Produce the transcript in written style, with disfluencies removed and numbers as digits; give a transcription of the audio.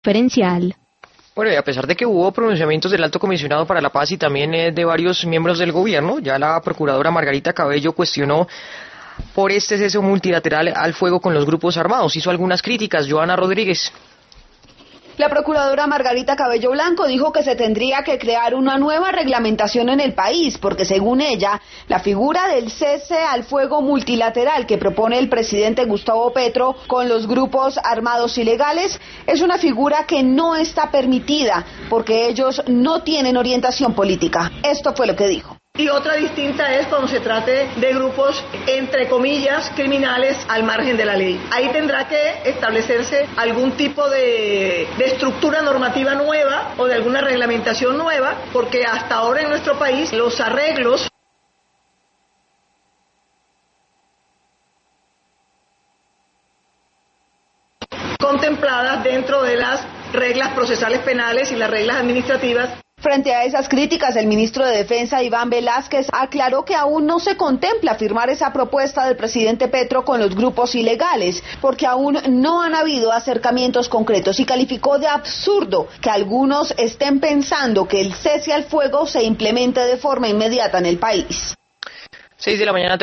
diferencial. Bueno, y a pesar de que hubo pronunciamientos del Alto Comisionado para la Paz y también de varios miembros del gobierno, ya la procuradora Margarita Cabello cuestionó por este cese multilateral al fuego con los grupos armados. Hizo algunas críticas. Joana Rodríguez. La procuradora Margarita Cabello Blanco dijo que se tendría que crear una nueva reglamentación en el país, porque según ella, la figura del cese al fuego multilateral que propone el presidente Gustavo Petro con los grupos armados ilegales es una figura que no está permitida, porque ellos no tienen orientación política. Esto fue lo que dijo. Y otra distinta es cuando se trate de grupos, entre comillas, criminales al margen de la ley. Ahí tendrá que establecerse algún tipo de estructura normativa nueva o de alguna reglamentación nueva, porque hasta ahora en nuestro país los arreglos contempladas dentro de las reglas procesales penales y las reglas administrativas. Frente a esas críticas, el ministro de Defensa, Iván Velázquez, aclaró que aún no se contempla firmar esa propuesta del presidente Petro con los grupos ilegales, porque aún no han habido acercamientos concretos, y calificó de absurdo que algunos estén pensando que el cese al fuego se implemente de forma inmediata en el país. 6 de la mañana.